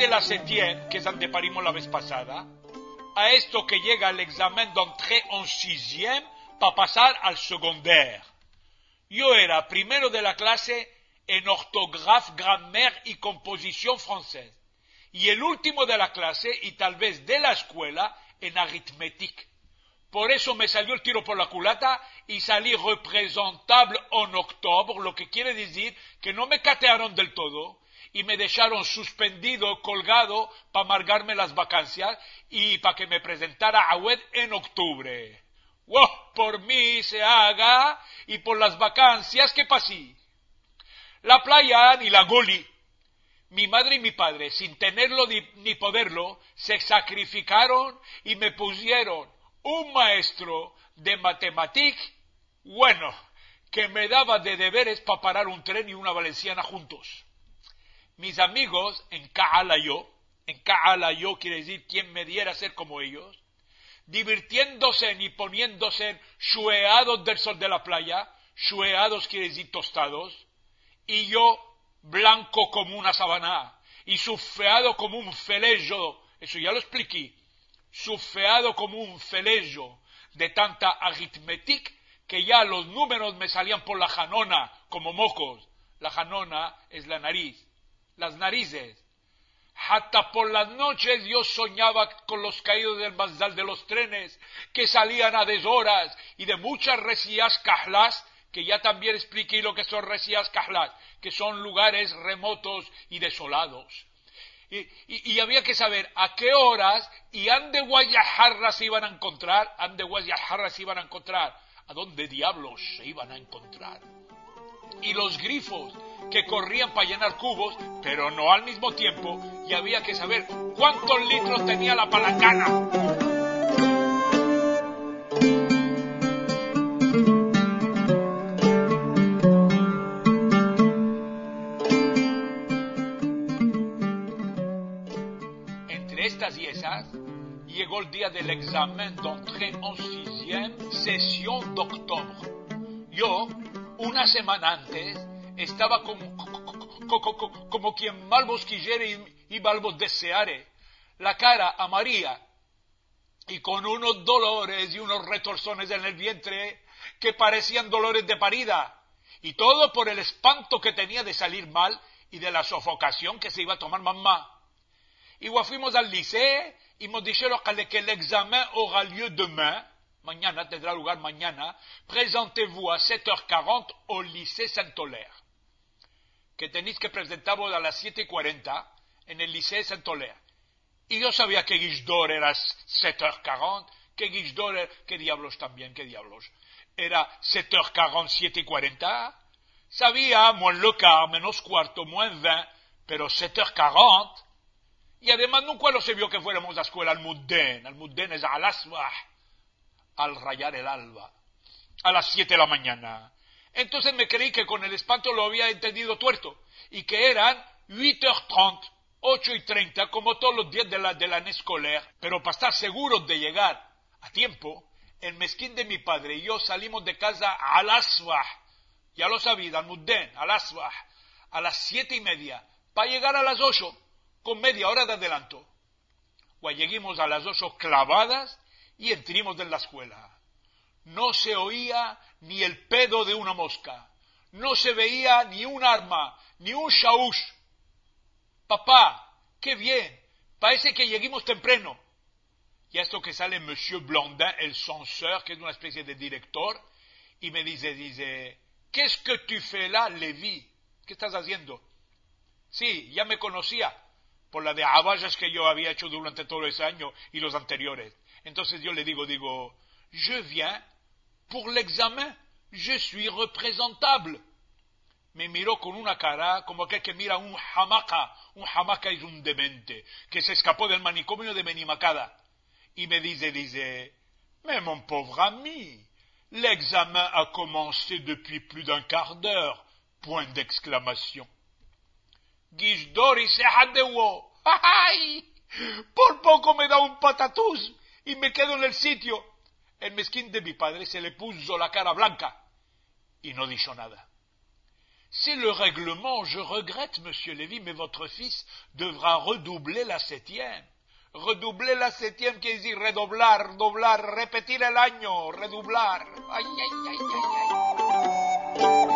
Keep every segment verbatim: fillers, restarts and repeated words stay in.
de la septième, que es donde parimos la vez pasada, a esto que llega el examen d'entrée en sixième para pasar al secondaire. Yo era primero de la clase en ortographe, grammaire y composición francés, y el último de la clase, y tal vez de la escuela, en arithmétique. Por eso me salió el tiro por la culata y salí representable en octubre, lo que quiere decir que no me catearon del todo y me dejaron suspendido, colgado, para amargarme las vacancias y para que me presentara a web en octubre. ¡Wow! Por mí se haga y por las vacancias que pasé. La playa ni la goli. Mi madre y mi padre, sin tenerlo ni, ni poderlo, se sacrificaron y me pusieron un maestro de matemática, bueno, que me daba de deberes para parar un tren y una valenciana juntos. Mis amigos en Caalayo, en Caalayo quiere decir quien me diera a ser como ellos, divirtiéndose y poniéndose chueados del sol de la playa, chueados quiere decir tostados, y yo blanco como una sabana, y sufeado como un felejo, eso ya lo expliqué, sufeado como un felejo de tanta aritmética que ya los números me salían por la janona como mocos. La janona es la nariz, las narices. Hasta por las noches yo soñaba con los caídos del Mazdal de los trenes que salían a deshoras y de muchas resías cajlas, que ya también expliqué lo que son resías cajlas, que son lugares remotos y desolados. Y, y, y había que saber a qué horas y ande Guayajarra se iban a encontrar, ande Guayajarra se iban a encontrar, a dónde diablos se iban a encontrar. Y los grifos que corrían para llenar cubos, pero no al mismo tiempo, y había que saber cuántos litros tenía la palangana. Y esas, llegó el día del examen d'entrée en sixième, sesión de octubre. Yo, una semana antes, estaba como, como, como, como quien mal bosquillere y, y mal deseare, la cara amarilla, y con unos dolores y unos retorzones en el vientre que parecían dolores de parida, y todo por el espanto que tenía de salir mal y de la sofocación que se iba a tomar mamá. Y fuimos al liceo y nos dijeron que el examen aura lieu demain, mañana, tendrá lugar mañana, présentez-vous a sept heures quarante au lycée Saint-Olaire. Que tenéis que presentaros a las siete y cuarenta en el lycée Saint-Olaire. Y yo sabía que Guichdor era sept heures quarante, que Guichdor era, qué diablos también, qué diablos, era sept heures quarante, siete y cuarenta. Sabía, moins le quart, menos cuarto, moins vingt, pero sept heures quarante. Y además nunca lo se vio que fuéramos a la escuela al Mudden. Al Mudden es al asbah, al rayar el alba, a las siete de la mañana. Entonces me creí que con el espanto lo había entendido tuerto, y que eran huit heures trente, ocho y treinta, como todos los días de la, de la année scolaire. Pero para estar seguros de llegar a tiempo, el mezquín de mi padre y yo salimos de casa al asbah, ya lo sabía, al Mudden, al asbah, a las siete y media, para llegar a las ocho. Con media hora de adelanto. Pues lleguemos a las ocho clavadas y entramos en la escuela. No se oía ni el pedo de una mosca. No se veía ni un arma, ni un shaush. Papá, qué bien, parece que lleguemos temprano. Y esto que sale Monsieur Blondin, el censeur, que es una especie de director, y me dice, dice, ¿qué es que tu fais là, Levi? ¿Qué estás haciendo? Sí, ya me conocía por la de abayas que yo había hecho durante todo ese año y los anteriores. Entonces yo le digo, digo, je viens pour l'examen, je suis représentable. Me miró con una cara como aquel que mira un hamaca, un hamaca es un demente, que se escapó del manicomio de Benimacada. Y me dice, dice, mais mon pauvre ami, l'examen a commencé depuis plus d'un quart d'heure, point d'exclamation. Guichdori se jadeó. ¡Ay! Por poco me da un patatús y me quedo en el sitio. El mezquín de mi padre se le puso la cara blanca y no dijo nada. c'est le règlement, je regrette, monsieur Lévy, mais votre fils devra redoubler la septième. Redoubler la septième quiere decir redoblar, redoblar, repetir el año, redoblar. Ay, ay, ay, ay, ay.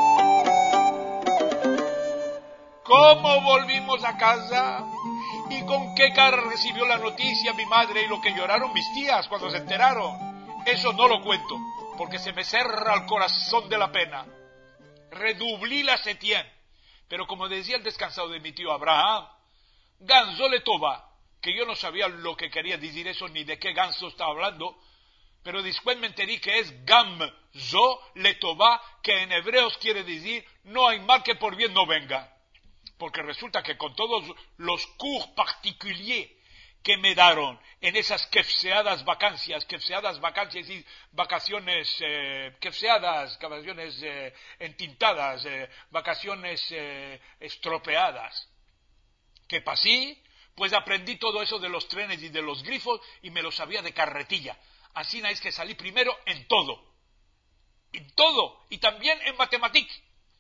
¿Cómo volvimos a casa? ¿Y con qué cara recibió la noticia mi madre y lo que lloraron mis tías cuando se enteraron? Eso no lo cuento, porque se me cerra el corazón de la pena. Redoublí la septième. Pero como decía el descansado de mi tío Abraham, ganso le tova, que yo no sabía lo que quería decir eso ni de qué ganso estaba hablando, pero después me enteré que es gamzo le tova, que en hebreos quiere decir no hay mal que por bien no venga. Porque resulta que con todos los cours particuliers que me daron en esas kefseadas vacancias, kefseadas vacancias y vacaciones, eh, kefseadas, vacaciones eh, entintadas, eh, vacaciones eh, estropeadas, que pasé, pues aprendí todo eso de los trenes y de los grifos y me lo sabía de carretilla. Así es que salí primero en todo, en todo, y también en matemática.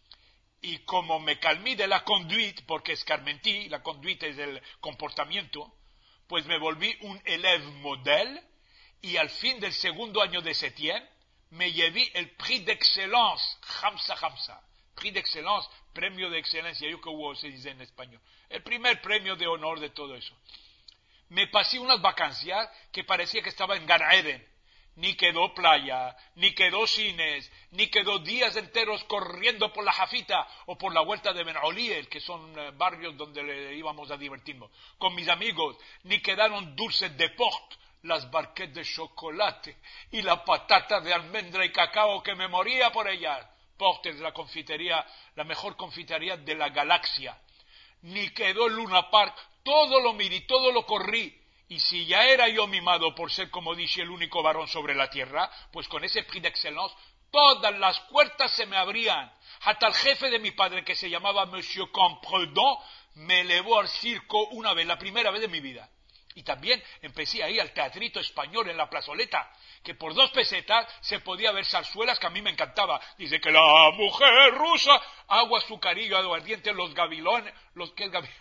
Y como me calmé de la conduite, porque escarmentí, la conduite es el comportamiento, pues me volví un élève modèle, y al fin del segundo año de septième, me llevé el prix d'excellence, Hamsa Hamsa, prix d'excellence, premio de excelencia, yo que hubo, se dice en español, el primer premio de honor de todo eso. Me pasé unas vacancias que parecía que estaba en Gan Eden. Ni quedó playa, ni quedó cines, ni quedó días enteros corriendo por la Jafita o por la vuelta de Ben Oliel, que son eh, barrios donde le íbamos a divertirnos, con mis amigos, ni quedaron dulces de port, las barquettes de chocolate y la patata de almendra y cacao que me moría por ellas. Port es la confitería, la mejor confitería de la galaxia. Ni quedó el Luna Park, todo lo miré, todo lo corrí. Y si ya era yo mimado por ser, como dije, el único varón sobre la tierra, pues con ese prix d'excellence, todas las puertas se me abrían. Hasta el jefe de mi padre, que se llamaba Monsieur Compredon, me elevó al circo una vez, la primera vez de mi vida. Y también empecé ahí al teatrito español en la plazoleta, que por dos pesetas se podía ver zarzuelas que a mí me encantaba. Dice que la mujer rusa, agua, azucarillo, aguardiente, los gavilones, los que es gavilones.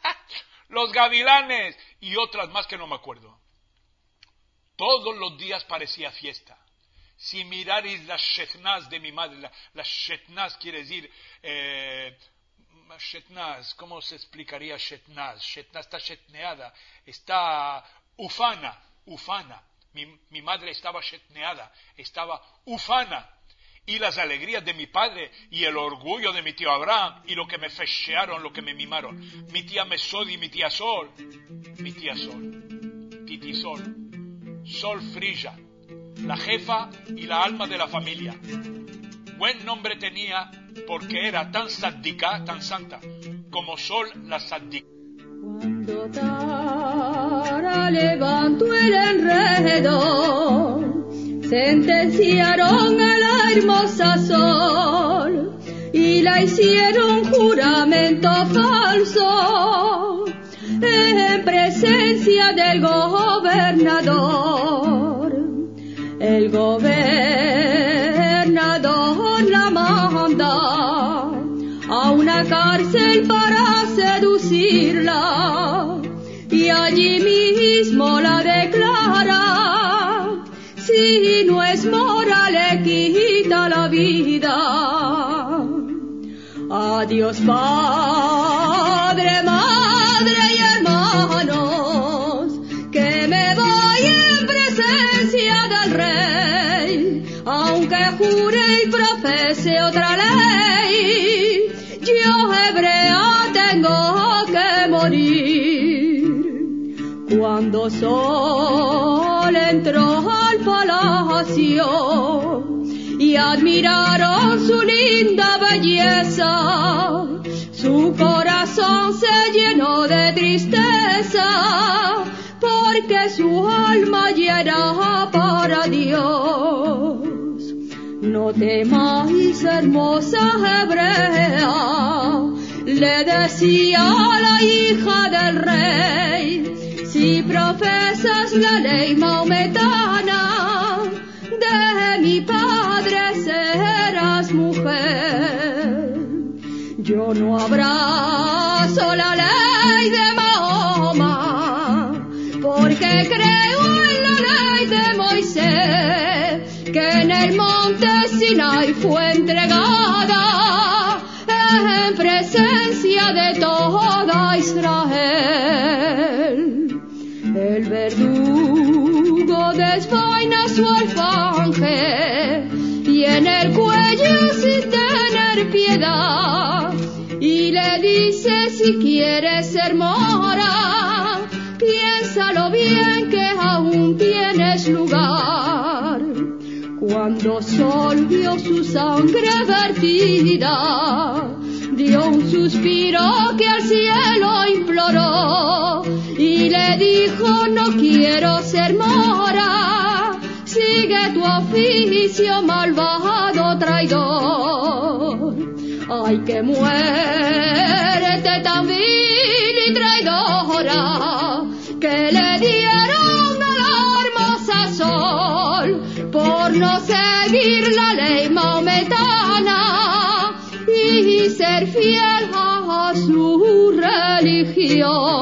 Los gavilanes y otras más que no me acuerdo. Todos los días parecía fiesta. Si mirarais las shetnaz de mi madre, la, las shetnaz quiere decir, eh, shetnaz, ¿cómo se explicaría shetnaz? Shetnaz está shetneada, está ufana, ufana. Mi, mi madre estaba shetneada, estaba ufana. Y las alegrías de mi padre y el orgullo de mi tío Abraham y lo que me fechearon, lo que me mimaron. Mi tía Mesodi y mi tía Sol. Mi tía Sol. Titi Sol. Sol Frilla. La jefa y la alma de la familia. Buen nombre tenía porque era tan sádica, tan santa, como Sol la sádica. Cuando Tara levantó el enredo, sentenciaron a la hermosa Sol y la hicieron juramento falso en presencia del gobernador. El gobernador la manda a una cárcel para seducirla y allí mismo la declara. Si no es mora, le quita la vida. Adiós, padre, madre y hermanos, que me voy en presencia del rey. Aunque jure y profese otra ley, yo hebrea tengo que morir. Cuando Sol entró al palacio y admiraron su linda belleza, su corazón se llenó de tristeza, porque su alma ya era para Dios. No temáis, hermosa hebrea, le decía la hija del rey, si profesas la ley maometana, de mi padre serás mujer. el monte Sinai fue entregada en presencia de toda Israel. El verdugo desvaina su alfanje y en el cuello sin tener piedad, y le dice: si quieres ser mora, piénsalo bien que aún tienes lugar. Cuando Sol vio su sangre vertida, dio un suspiro que al cielo imploró y le dijo: no quiero ser mora, sigue tu oficio, malvado traidor. Ay, que muerte tan vil y traidora, que le dieron a la hermosa Sol por no seguir la ley maometana y ser fiel a su religión.